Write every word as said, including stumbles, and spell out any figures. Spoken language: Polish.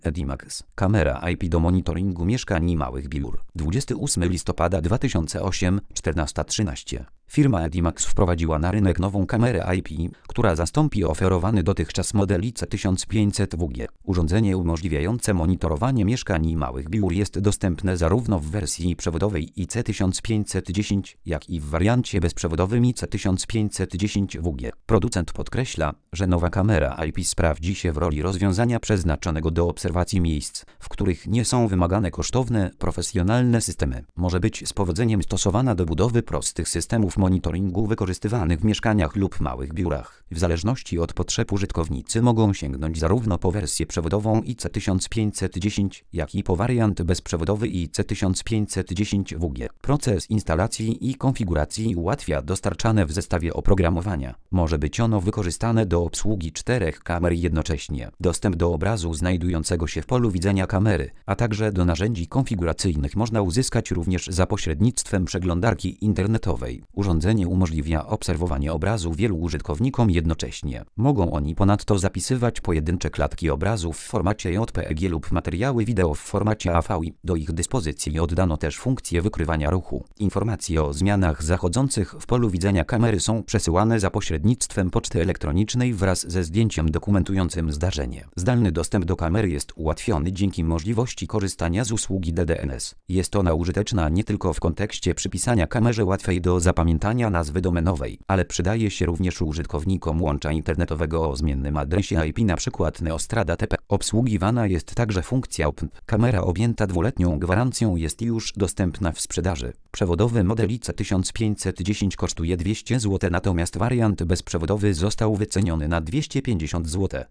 Edimax. Kamera I P do monitoringu mieszkań i małych biur. dwudziestego ósmego listopada dwa tysiące ósmego, czternasta trzynaście. Firma Edimax wprowadziła na rynek nową kamerę I P, która zastąpi oferowany dotychczas model I C tysiąc pięćset W G. Urządzenie umożliwiające monitorowanie mieszkań i małych biur jest dostępne zarówno w wersji przewodowej I C tysiąc pięćset dziesięć, jak i w wariancie bezprzewodowym I C tysiąc pięćset dziesięć W G. Producent podkreśla, że nowa kamera I P sprawdzi się w roli rozwiązania przeznaczonego do obserwacji miejsc, w których nie są wymagane kosztowne, profesjonalne systemy. Może być z powodzeniem stosowana do budowy prostych systemów monitoringu wykorzystywanych w mieszkaniach lub małych biurach. W zależności od potrzeb użytkownicy mogą sięgnąć zarówno po wersję przewodową I C tysiąc pięćset dziesięć, jak i po wariant bezprzewodowy I C tysiąc pięćset dziesięć W G. Proces instalacji i konfiguracji ułatwia dostarczane w zestawie oprogramowania. Może być ono wykorzystane do obsługi czterech kamer jednocześnie. Dostęp do obrazu znajdującego się w polu widzenia kamery, a także do narzędzi konfiguracyjnych można uzyskać również za pośrednictwem przeglądarki internetowej. Urządzenie umożliwia obserwowanie obrazu wielu użytkownikom jednocześnie. Mogą oni ponadto zapisywać pojedyncze klatki obrazu w formacie J P G lub materiały wideo w formacie A V I. Do ich dyspozycji oddano też funkcję wykrywania ruchu. Informacje o zmianach zachodzących w polu widzenia kamery są przesyłane za pośrednictwem poczty elektronicznej wraz ze zdjęciem dokumentującym zdarzenie. Zdalny dostęp do kamery jest ułatwiony dzięki możliwości korzystania z usługi D D N S. Jest ona użyteczna nie tylko w kontekście przypisania kamerze łatwej do zapamiętania nazwy domenowej, ale przydaje się również użytkownikom łącza internetowego o zmiennym adresie I P, np. Neostrada T P. Obsługiwana jest także funkcja O P N. Kamera objęta dwuletnią gwarancją jest już dostępna w sprzedaży. Przewodowy model I C tysiąc pięćset dziesięć kosztuje dwieście złotych, natomiast wariant bezprzewodowy został wyceniony na dwieście pięćdziesiąt złotych.